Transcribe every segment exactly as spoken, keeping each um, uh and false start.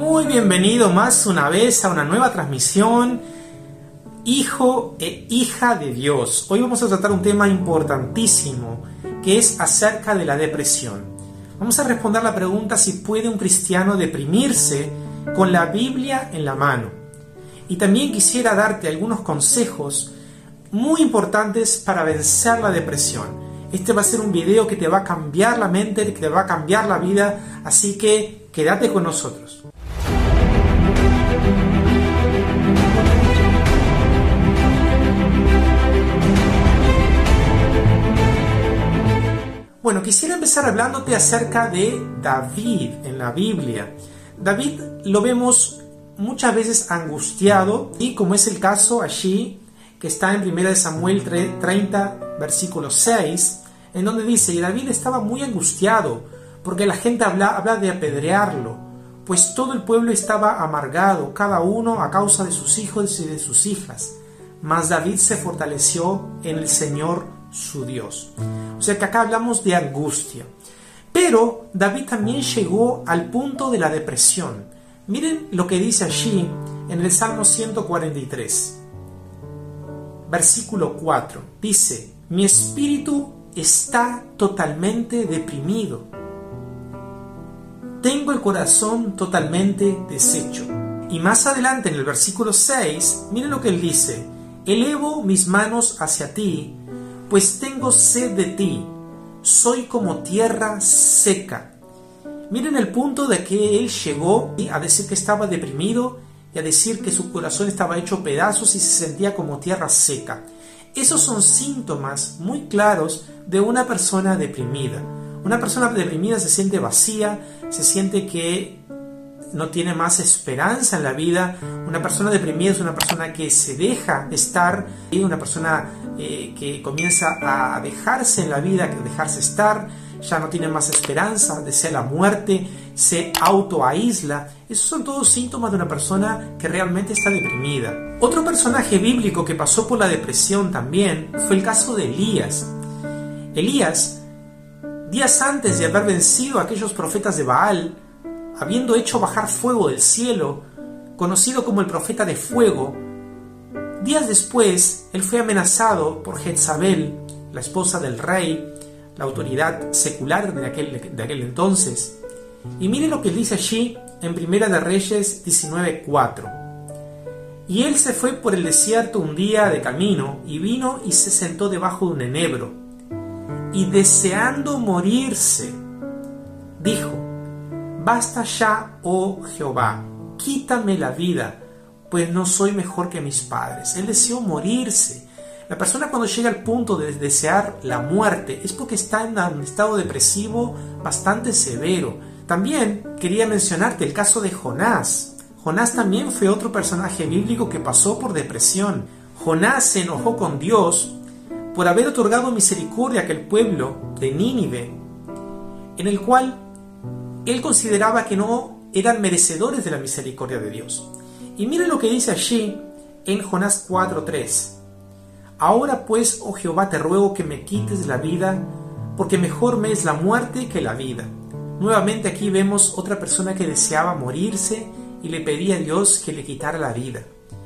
Muy bienvenido más una vez a una nueva transmisión, hijo e hija de Dios. Hoy vamos a tratar un tema importantísimo que es acerca de la depresión. Vamos a responder la pregunta si puede un cristiano deprimirse con la Biblia en la mano. Y también quisiera darte algunos consejos muy importantes para vencer la depresión. Este va a ser un video que te va a cambiar la mente, que te va a cambiar la vida, así que quédate con nosotros. Bueno, quisiera empezar hablándote acerca de David en la Biblia. David lo vemos muchas veces angustiado, y como es el caso allí, que está en primera de Samuel treinta, versículo seis, en donde dice, y David estaba muy angustiado, porque la gente habla, habla de apedrearlo, pues todo el pueblo estaba amargado, cada uno a causa de sus hijos y de sus hijas. Mas David se fortaleció en el Señor su Dios. O sea que acá hablamos de angustia. Pero David también llegó al punto de la depresión. Miren lo que dice allí en el Salmo ciento cuarenta y tres. Versículo cuatro. Dice, mi espíritu está totalmente deprimido. Tengo el corazón totalmente deshecho. Y más adelante en el versículo seis, miren lo que él dice. Elevo mis manos hacia ti, pues tengo sed de ti. Soy como tierra seca. Miren el punto de que él llegó a decir que estaba deprimido y a decir que su corazón estaba hecho pedazos y se sentía como tierra seca. Esos son síntomas muy claros de una persona deprimida. Una persona deprimida se siente vacía, se siente que no tiene más esperanza en la vida. Una persona deprimida es una persona que se deja estar, una persona eh, que comienza a dejarse en la vida, que dejarse estar, ya no tiene más esperanza, desea la muerte, se autoaísla. Esos son todos síntomas de una persona que realmente está deprimida. Otro personaje bíblico que pasó por la depresión también fue el caso de Elías. Elías, días antes de haber vencido a aquellos profetas de Baal, habiendo hecho bajar fuego del cielo, conocido como el profeta de fuego, días después él fue amenazado por Jezabel, la esposa del rey, la autoridad secular de aquel, de aquel entonces. Y mire lo que dice allí en Primera de Reyes diecinueve cuatro. Y él se fue por el desierto un día de camino, y vino y se sentó debajo de un enebro, y deseando morirse, dijo, basta ya, oh Jehová, quítame la vida, pues no soy mejor que mis padres. Él deseó morirse. La persona cuando llega al punto de desear la muerte es porque está en un estado depresivo bastante severo. También quería mencionarte el caso de Jonás. Jonás también fue otro personaje bíblico que pasó por depresión. Jonás se enojó con Dios por haber otorgado misericordia a aquel pueblo de Nínive, en el cual él consideraba que no eran merecedores de la misericordia de Dios. Y miren lo que dice allí en Jonás cuatro tres. Ahora pues, oh Jehová, te ruego que me quites la vida, porque mejor me es la muerte que la vida. Nuevamente aquí vemos otra persona que deseaba morirse y le pedía a Dios que le quitara la vida.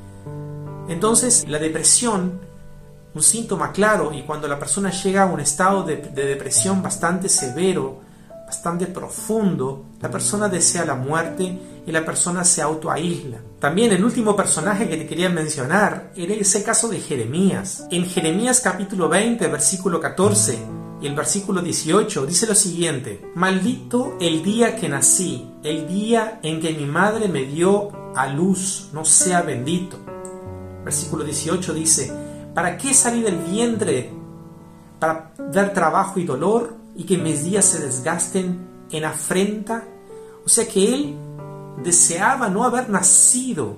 Entonces, la depresión, un síntoma claro, y cuando la persona llega a un estado de, de depresión bastante severo, bastante profundo, la persona desea la muerte y la persona se autoaísla. También el último personaje que te quería mencionar era ese caso de Jeremías. En Jeremías capítulo veinte, versículo catorce y el versículo dieciocho dice lo siguiente: maldito el día que nací, el día en que mi madre me dio a luz, no sea bendito. Versículo dieciocho dice: ¿para qué salí del vientre? ¿Para dar trabajo y dolor? Y que mis días se desgasten en afrenta. O sea que él deseaba no haber nacido.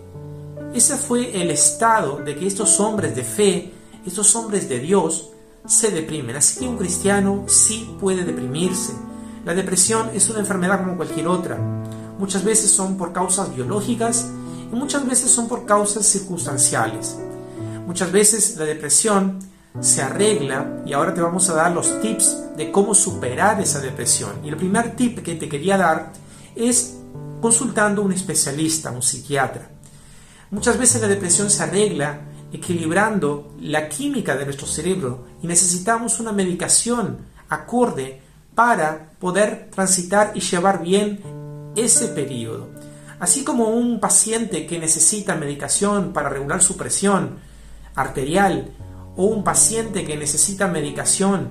Ese fue el estado de que estos hombres de fe, estos hombres de Dios, se deprimen. Así que un cristiano sí puede deprimirse. La depresión es una enfermedad como cualquier otra. Muchas veces son por causas biológicas y muchas veces son por causas circunstanciales. Muchas veces la depresión se arregla, y ahora te vamos a dar los tips de cómo superar esa depresión. Y el primer tip que te quería dar es consultando a un especialista, un psiquiatra. Muchas veces la depresión se arregla equilibrando la química de nuestro cerebro y necesitamos una medicación acorde para poder transitar y llevar bien ese periodo. Así como un paciente que necesita medicación para regular su presión arterial o un paciente que necesita medicación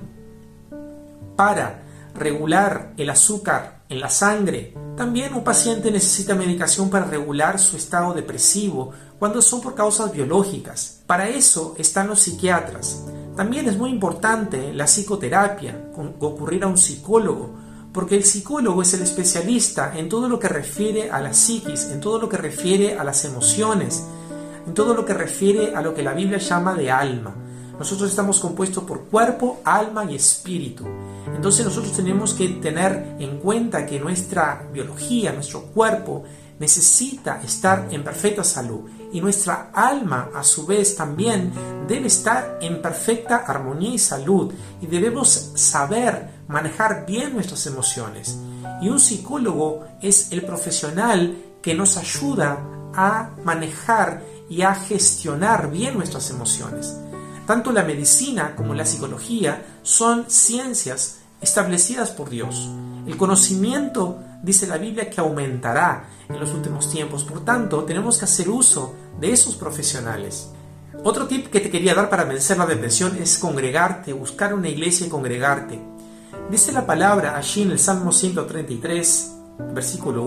para regular el azúcar en la sangre, también un paciente necesita medicación para regular su estado depresivo cuando son por causas biológicas. Para eso están los psiquiatras. También es muy importante la psicoterapia, concurrir a un psicólogo, porque el psicólogo es el especialista en todo lo que refiere a la psiquis, en todo lo que refiere a las emociones, en todo lo que refiere a lo que la Biblia llama de alma. Nosotros estamos compuestos por cuerpo, alma y espíritu. Entonces nosotros tenemos que tener en cuenta que nuestra biología, nuestro cuerpo, necesita estar en perfecta salud y nuestra alma a su vez también debe estar en perfecta armonía y salud, y debemos saber manejar bien nuestras emociones. Y un psicólogo es el profesional que nos ayuda a manejar y a gestionar bien nuestras emociones. Tanto la medicina como la psicología son ciencias establecidas por Dios. El conocimiento, dice la Biblia, que aumentará en los últimos tiempos. Por tanto, tenemos que hacer uso de esos profesionales. Otro tip que te quería dar para vencer la depresión es congregarte, buscar una iglesia y congregarte. Dice la palabra allí en el Salmo ciento treinta y tres, versículo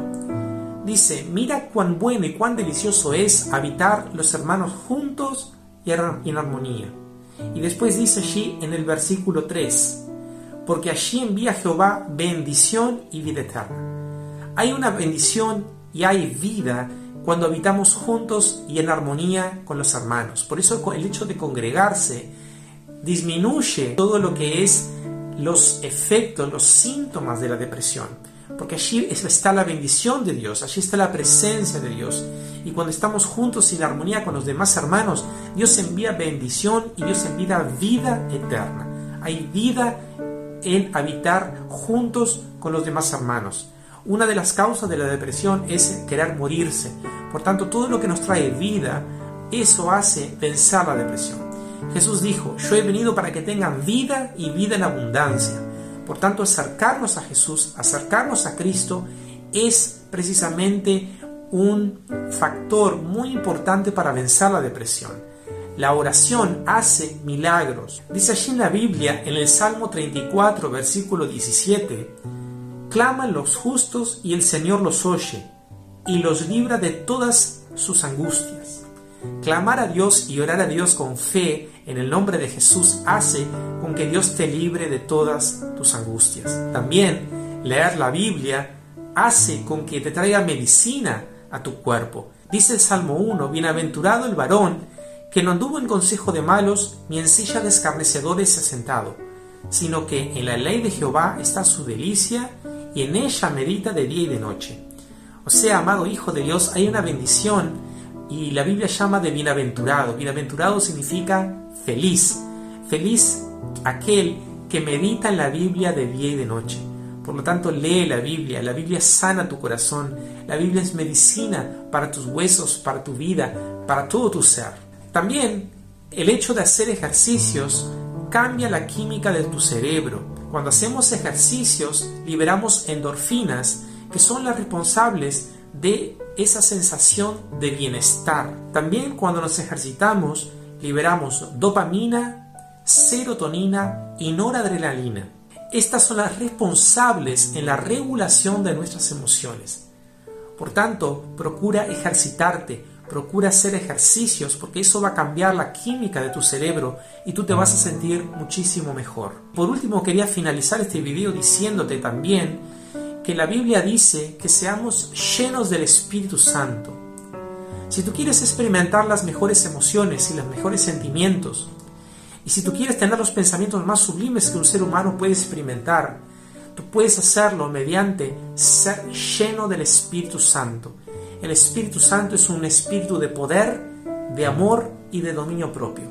uno, dice: mira cuán bueno y cuán delicioso es habitar los hermanos juntos y en armonía. Y después dice allí en el versículo tres: porque allí envía Jehová bendición y vida eterna. Hay una bendición y hay vida cuando habitamos juntos y en armonía con los hermanos. Por eso el hecho de congregarse disminuye todo lo que es los efectos, los síntomas de la depresión, porque allí está la bendición de Dios, allí está la presencia de Dios, y cuando estamos juntos y en armonía con los demás hermanos, Dios envía bendición y Dios envía vida eterna. Hay vida en habitar juntos con los demás hermanos. Una de las causas de la depresión es querer morirse. Por tanto, todo lo que nos trae vida, eso hace vencer la depresión. Jesús dijo: yo he venido para que tengan vida y vida en abundancia. Por tanto, acercarnos a Jesús, acercarnos a Cristo, es precisamente un factor muy importante para vencer la depresión. La oración hace milagros. Dice allí en la Biblia, en el Salmo treinta y cuatro, versículo diecisiete, claman los justos y el Señor los oye y los libra de todas sus angustias. Clamar a Dios y orar a Dios con fe en el nombre de Jesús hace con que Dios te libre de todas tus angustias. También leer la Biblia hace con que te traiga medicina a tu cuerpo. Dice el Salmo uno: bienaventurado el varón que no anduvo en consejo de malos, ni en silla de escarnecedores se ha sentado, sino que en la ley de Jehová está su delicia, y en ella medita de día y de noche. O sea, amado hijo de Dios, hay una bendición, y la Biblia llama de bienaventurado. Bienaventurado significa feliz. Feliz aquel que medita en la Biblia de día y de noche. Por lo tanto, lee la Biblia. La Biblia sana tu corazón. La Biblia es medicina para tus huesos, para tu vida, para todo tu ser. También el hecho de hacer ejercicios cambia la química de tu cerebro. Cuando hacemos ejercicios liberamos endorfinas, que son las responsables de esa sensación de bienestar. También cuando nos ejercitamos liberamos dopamina, serotonina y noradrenalina. Estas son las responsables en la regulación de nuestras emociones. Por tanto, procura ejercitarte. Procura hacer ejercicios, porque eso va a cambiar la química de tu cerebro y tú te vas a sentir muchísimo mejor. Por último, quería finalizar este video diciéndote también que la Biblia dice que seamos llenos del Espíritu Santo. Si tú quieres experimentar las mejores emociones y los mejores sentimientos, y si tú quieres tener los pensamientos más sublimes que un ser humano puede experimentar, tú puedes hacerlo mediante ser lleno del Espíritu Santo. El Espíritu Santo es un espíritu de poder, de amor y de dominio propio.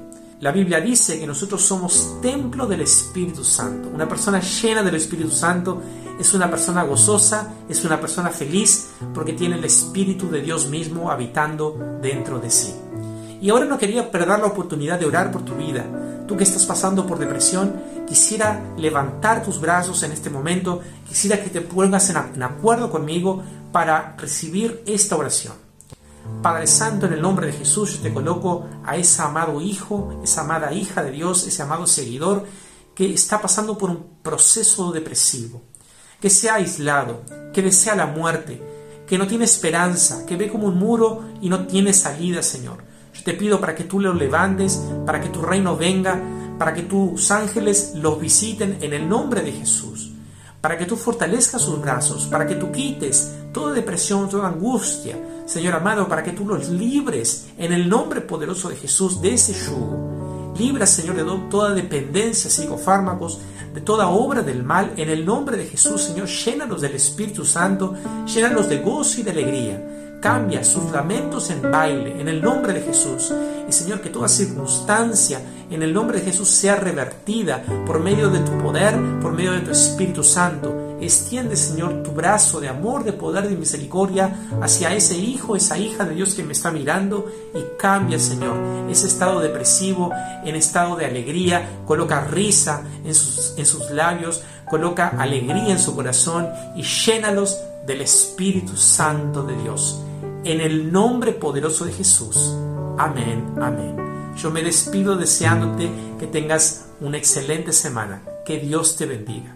La Biblia dice que nosotros somos templo del Espíritu Santo. Una persona llena del Espíritu Santo es una persona gozosa, es una persona feliz, porque tiene el Espíritu de Dios mismo habitando dentro de sí. Y ahora no quería perder la oportunidad de orar por tu vida. Tú que estás pasando por depresión, quisiera levantar tus brazos en este momento, quisiera que te pongas en acuerdo conmigo para recibir esta oración. Padre Santo, en el nombre de Jesús, yo te coloco a ese amado hijo, esa amada hija de Dios, ese amado seguidor que está pasando por un proceso depresivo, que se ha aislado, que desea la muerte, que no tiene esperanza, que ve como un muro y no tiene salida, Señor. Yo te pido para que tú lo levantes, para que tu reino venga, para que tus ángeles los visiten en el nombre de Jesús, para que tú fortalezcas sus brazos, para que tú quites toda depresión, toda angustia, Señor amado, para que tú los libres en el nombre poderoso de Jesús de ese yugo. Libra, Señor, de toda dependencia, psicofármacos, de toda obra del mal, en el nombre de Jesús, Señor. Llénalos del Espíritu Santo, llénalos de gozo y de alegría. Cambia sus lamentos en baile, en el nombre de Jesús. Y, Señor, que toda circunstancia, en el nombre de Jesús, sea revertida por medio de tu poder, por medio de tu Espíritu Santo. Extiende, Señor, tu brazo de amor, de poder, de misericordia hacia ese hijo, esa hija de Dios que me está mirando, y cambia, Señor, ese estado depresivo en estado de alegría. Coloca risa en sus, en sus labios, coloca alegría en su corazón y llénalos del Espíritu Santo de Dios. En el nombre poderoso de Jesús. Amén, amén. Yo me despido deseándote que tengas una excelente semana. Que Dios te bendiga.